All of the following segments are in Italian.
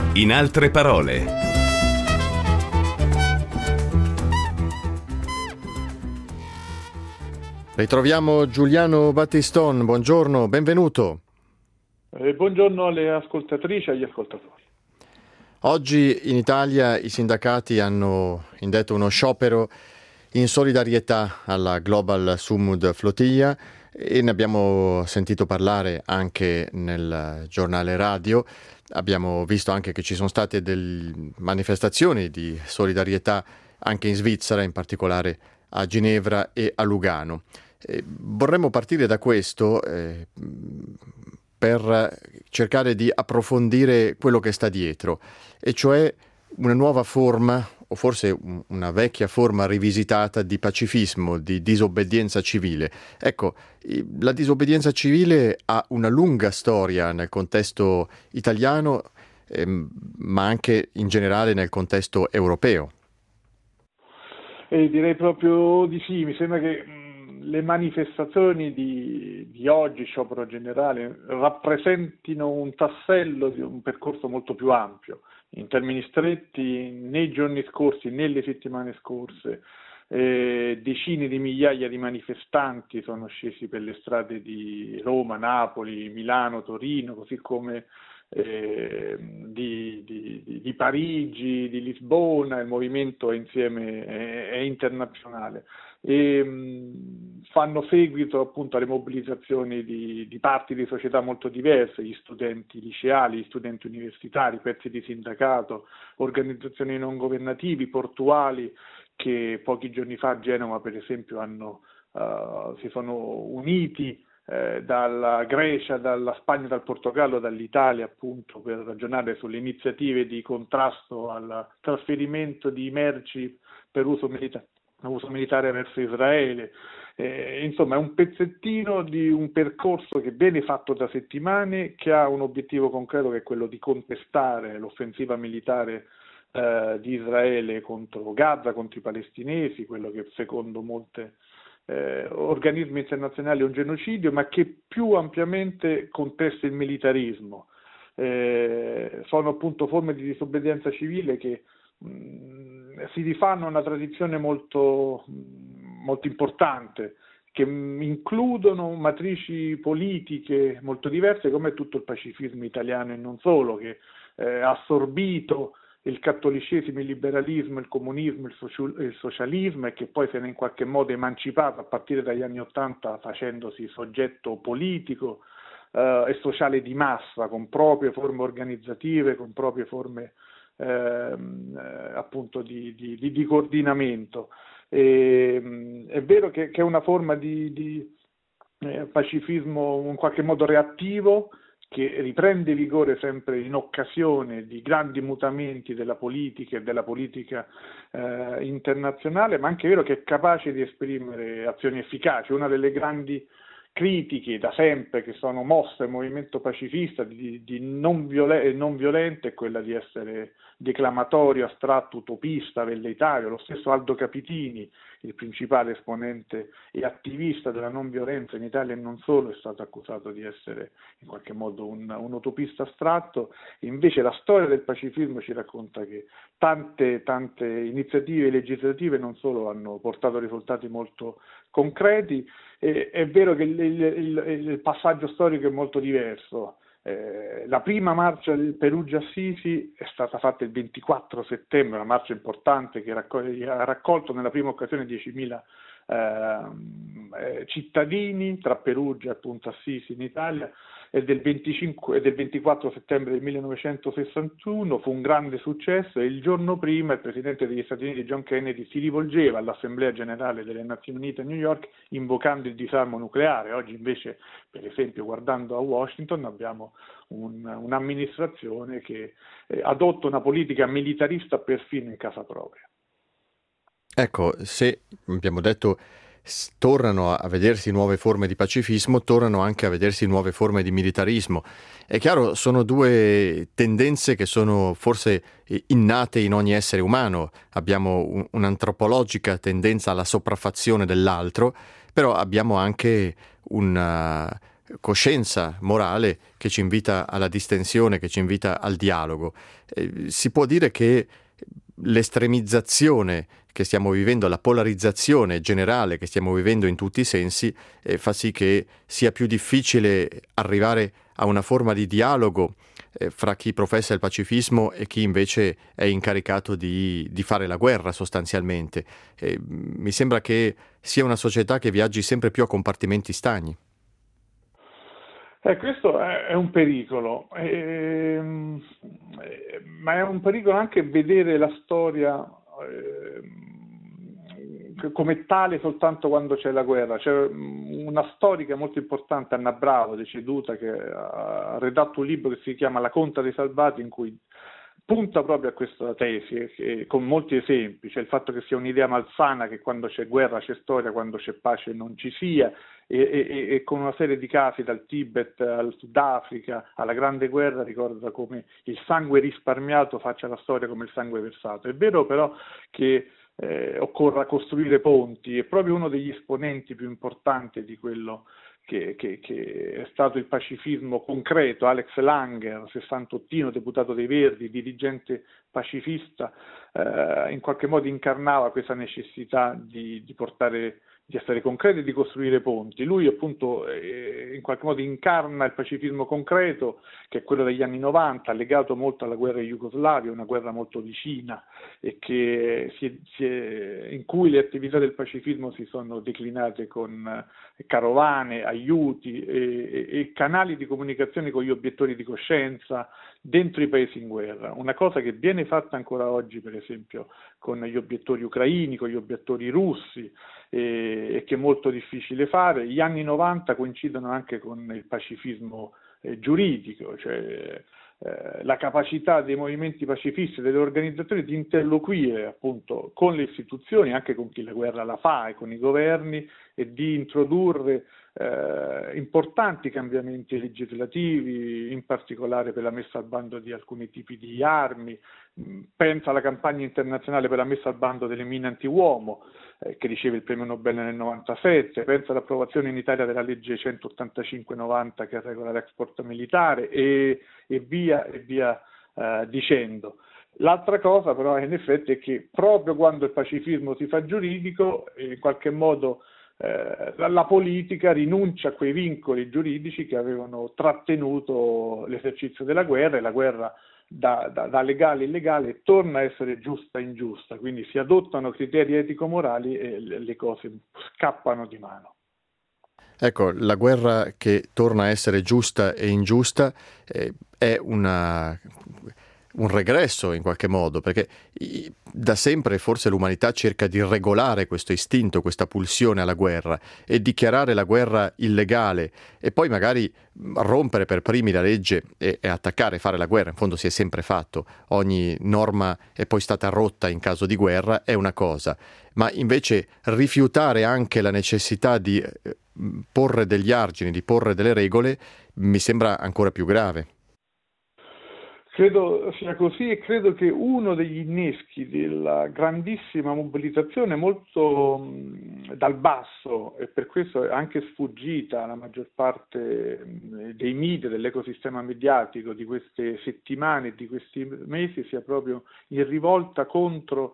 In altre parole. Ritroviamo Giuliano Battiston, buongiorno, benvenuto. Buongiorno alle ascoltatrici e agli ascoltatori. Oggi in Italia i sindacati hanno indetto uno sciopero in solidarietà alla Global Sumud Flotilla e ne abbiamo sentito parlare anche nel giornale radio. Abbiamo visto anche che ci sono state delle manifestazioni di solidarietà anche in Svizzera, in particolare a Ginevra e a Lugano. Vorremmo partire da questo per cercare di approfondire quello che sta dietro, e cioè una nuova forma, o forse una vecchia forma rivisitata di pacifismo, di disobbedienza civile. Ecco, la disobbedienza civile ha una lunga storia nel contesto italiano, ma anche in generale nel contesto europeo. Direi proprio di sì, mi sembra che le manifestazioni di oggi, sciopero generale, rappresentino un tassello di un percorso molto più ampio. In termini stretti, nei giorni scorsi, nelle settimane scorse, decine di migliaia di manifestanti sono scesi per le strade di Roma, Napoli, Milano, Torino, così come di Parigi, di Lisbona. Il movimento è internazionale e fanno seguito appunto alle mobilitazioni di parti di società molto diverse, gli studenti liceali, gli studenti universitari, pezzi di sindacato, organizzazioni non governativi, portuali, che pochi giorni fa a Genova per esempio si sono uniti dalla Grecia, dalla Spagna, dal Portogallo, dall'Italia appunto per ragionare sulle iniziative di contrasto al trasferimento di merci per uso militare verso Israele. Insomma, è un pezzettino di un percorso che viene fatto da settimane, che ha un obiettivo concreto, che è quello di contestare l'offensiva militare di Israele contro Gaza, contro i palestinesi, quello che secondo molte organismi internazionali è un genocidio, ma che più ampiamente contesta il militarismo. Sono appunto forme di disobbedienza civile che si rifanno a una tradizione molto importante, che includono matrici politiche molto diverse, come tutto il pacifismo italiano e non solo, che ha assorbito il cattolicesimo, il liberalismo, il comunismo, il socialismo, e che poi se ne è in qualche modo emancipato a partire dagli anni *80, facendosi soggetto politico e sociale di massa, con proprie forme organizzative, con proprie forme appunto di coordinamento. È vero che è una forma di pacifismo in qualche modo reattivo, che riprende vigore sempre in occasione di grandi mutamenti della politica e della politica internazionale, ma anche è vero che è capace di esprimere azioni efficaci. Una delle grandi critiche da sempre che sono mosse al movimento pacifista di non violento è quella di essere declamatorio, astratto, utopista, velleitario. Lo stesso Aldo Capitini, il principale esponente e attivista della non violenza in Italia e non solo, è stato accusato di essere in qualche modo un utopista astratto. Invece la storia del pacifismo ci racconta che tante iniziative legislative non solo hanno portato risultati molto concreti. È vero che il passaggio storico è molto diverso. La prima marcia del Perugia-Assisi è stata fatta il 24 settembre, una marcia importante che ha raccolto nella prima occasione 10.000 cittadini tra Perugia e appunto Assisi in Italia, e del 24 settembre del 1961 fu un grande successo, e il giorno prima il presidente degli Stati Uniti John Kennedy si rivolgeva all'Assemblea Generale delle Nazioni Unite a New York invocando il disarmo nucleare. Oggi invece, per esempio, guardando a Washington, abbiamo un'amministrazione che adotta una politica militarista perfino in casa propria. Ecco, se abbiamo detto tornano a vedersi nuove forme di pacifismo, tornano anche a vedersi nuove forme di militarismo. È chiaro, sono due tendenze che sono forse innate in ogni essere umano. Abbiamo un'antropologica tendenza alla sopraffazione dell'altro, però abbiamo anche coscienza morale che ci invita alla distensione, che ci invita al dialogo. Si può dire che l'estremizzazione che stiamo vivendo, la polarizzazione generale che stiamo vivendo in tutti i sensi, fa sì che sia più difficile arrivare a una forma di dialogo fra chi professa il pacifismo e chi invece è incaricato di fare la guerra sostanzialmente. Mi sembra che sia una società che viaggi sempre più a compartimenti stagni. Questo è un pericolo, ma è un pericolo anche vedere la storia come tale soltanto quando c'è la guerra. C'è una storica molto importante, Anna Bravo, deceduta, che ha redatto un libro che si chiama La conta dei salvati, in cui punta proprio a questa tesi, con molti esempi. C'è il fatto che sia un'idea malsana che quando c'è guerra c'è storia, quando c'è pace non ci sia, e con una serie di casi dal Tibet al Sudafrica alla Grande Guerra ricorda come il sangue risparmiato faccia la storia come il sangue versato. È vero però che occorra costruire ponti, e proprio uno degli esponenti più importanti di quello che è stato il pacifismo concreto, Alex Langer, sessantottino, deputato dei Verdi, dirigente pacifista, in qualche modo incarnava questa necessità di essere concreti e di costruire ponti. Lui appunto in qualche modo incarna il pacifismo concreto, che è quello degli anni 90, legato molto alla guerra in Jugoslavia, una guerra molto vicina, e in cui le attività del pacifismo si sono declinate con carovane, aiuti e canali di comunicazione con gli obiettori di coscienza dentro i paesi in guerra. Una cosa che viene fatta ancora oggi, per esempio, con gli obiettori ucraini, con gli obiettori russi, e che è molto difficile fare. Gli anni 90 coincidono anche con il pacifismo giuridico, cioè la capacità dei movimenti pacifisti e delle organizzazioni di interloquire appunto con le istituzioni, anche con chi la guerra la fa e con i governi, e di introdurre importanti cambiamenti legislativi, in particolare per la messa al bando di alcuni tipi di armi. Pensa alla campagna internazionale per la messa al bando delle mine antiuomo, che riceve il premio Nobel nel 97, pensa all'approvazione in Italia della legge 185-90 che regola l'export militare, e via dicendo. L'altra cosa però in effetti è che proprio quando il pacifismo si fa giuridico, in qualche modo la politica rinuncia a quei vincoli giuridici che avevano trattenuto l'esercizio della guerra, e la guerra da legale a illegale torna a essere giusta e ingiusta, quindi si adottano criteri etico-morali e le cose scappano di mano. Ecco, la guerra che torna a essere giusta e ingiusta è un regresso in qualche modo, perché da sempre forse l'umanità cerca di regolare questo istinto, questa pulsione alla guerra, e dichiarare la guerra illegale e poi magari rompere per primi la legge e attaccare, fare la guerra. In fondo si è sempre fatto, ogni norma è poi stata rotta in caso di guerra, è una cosa, ma invece rifiutare anche la necessità di porre degli argini, di porre delle regole, mi sembra ancora più grave. Credo sia così, e credo che uno degli inneschi della grandissima mobilitazione molto dal basso, e per questo è anche sfuggita alla maggior parte dei media, dell'ecosistema mediatico di queste settimane e di questi mesi, sia proprio in rivolta contro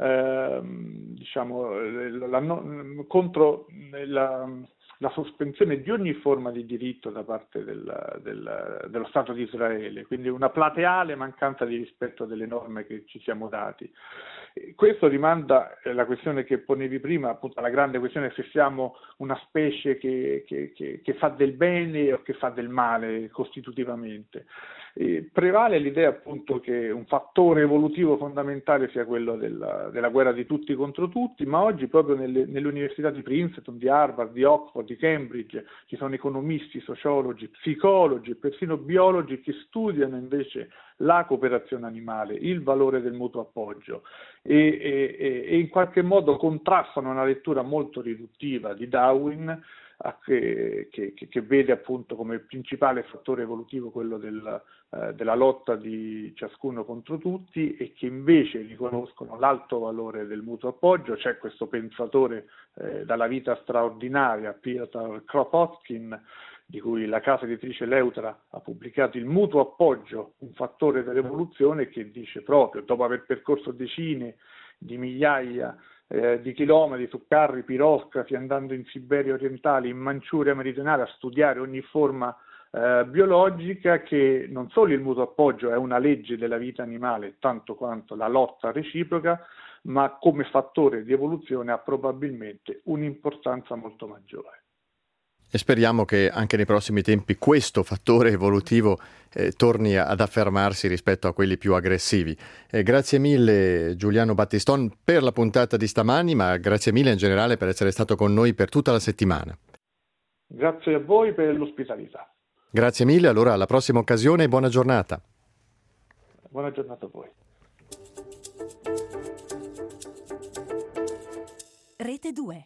contro la sospensione di ogni forma di diritto da parte dello Stato di Israele, quindi una plateale mancanza di rispetto delle norme che ci siamo dati. Questo rimanda alla questione che ponevi prima, appunto alla grande questione se siamo una specie che fa del bene o che fa del male costitutivamente. Prevale l'idea appunto che un fattore evolutivo fondamentale sia quello della guerra di tutti contro tutti, ma oggi proprio nelle università di Princeton, di Harvard, di Oxford, di Cambridge ci sono economisti, sociologi, psicologi e persino biologi che studiano invece la cooperazione animale, il valore del mutuo appoggio, e in qualche modo contrastano una lettura molto riduttiva di Darwin, che vede appunto come principale fattore evolutivo quello della lotta di ciascuno contro tutti, e che invece riconoscono l'alto valore del mutuo appoggio. C'è questo pensatore dalla vita straordinaria, Peter Kropotkin, di cui la casa editrice Leutra ha pubblicato Il mutuo appoggio, un fattore dell'evoluzione, che dice proprio, dopo aver percorso decine di migliaia di chilometri su carri piroscafi, andando in Siberia orientale, in Manciuria meridionale, a studiare ogni forma biologica, che non solo il mutuo appoggio è una legge della vita animale, tanto quanto la lotta reciproca, ma come fattore di evoluzione ha probabilmente un'importanza molto maggiore. E speriamo che anche nei prossimi tempi questo fattore evolutivo torni ad affermarsi rispetto a quelli più aggressivi. Grazie mille Giuliano Battiston per la puntata di stamani, ma grazie mille in generale per essere stato con noi per tutta la settimana. Grazie a voi per l'ospitalità. Grazie mille, allora alla prossima occasione e buona giornata. Buona giornata a voi. Rete 2.